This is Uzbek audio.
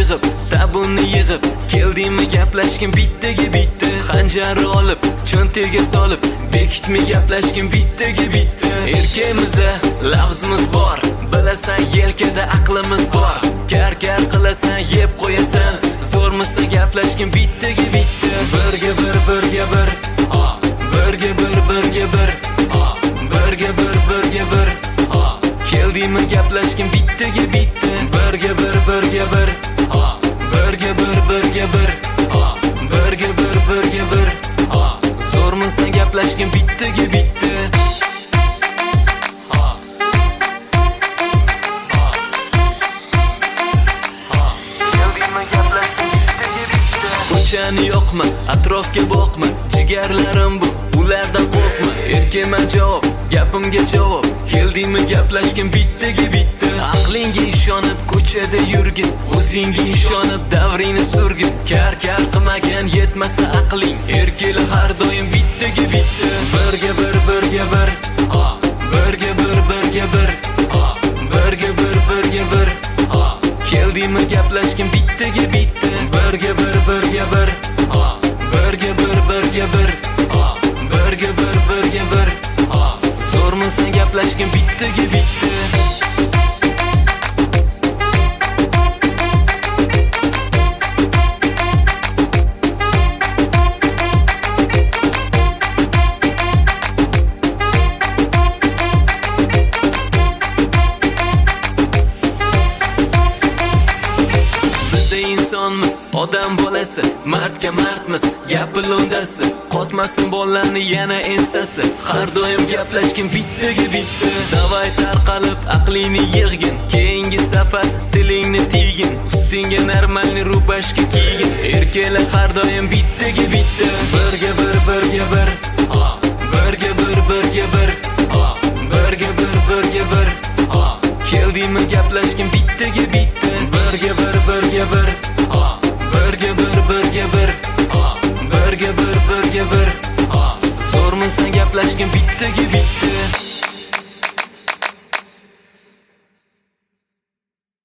yig'ib, tabunni yig'ib, keldingmi gaplashgin bittaga bitta. Xanjar olib, cho'ntaga solib, bekitmi gaplashgin bittaga bitta. Erkimizda lafzimiz bor, bilasan yelkada aqlimiz bor. Kar-kar qilasan, yeb qo'yasan, zo'rmisa gaplashgin bittaga bitta. Birga bir, birga bir, birga bir, birga bir, birga bir, birga bir. Keldingmi gaplashgin bittaga bitta. Birga bir, birga bir, birga bir, birga bir, birga bir, birga bir. Zo'rmisa gaplashgin bittaga bitta. Ko'chani yo'qmi, atrofga boqma, jigarlarim bu, ulardan qo'rqma. Erkima javob, gapimga javob, keldingmi gaplashgin bittaga bitta. Aqlingga ishonib ko'chada yurgin, o'zingga ishonib davringni surgin. Kar-kar qilmagan yetmasa aqling, erkila har doim bittaga bitta. Birga bir, birga bir, birga bir, birga bir, birga bir, birga bir. Keldingmi gaplashgin bittaga bitta. Birga bir, birga bir, birga bir, birga bir, birga bir, birga bir. Zo'rmisa gaplashgin bittaga bitta. Odam bolasi, mardga mardmiz, gapi lo'ndasi. Qotmasin bollarni yana ensasi, har doim gaplashgin bittaga bitta. Davay tarqalib aqlingni yig'gin, keyingi safar tilingni tiygin. Ustingga normalni rubashka kiygin, erkala har doim bittaga bitta. Birga bir, birga bir, birga bir, birga bir, birga bir, birga bir. Keldingmi gaplashgin bittaga bitta. Birga bir, birga bir, birga bir, birga bir, birga bir, birga bir. Zo'rmisa gaplashgin bittaga bitta.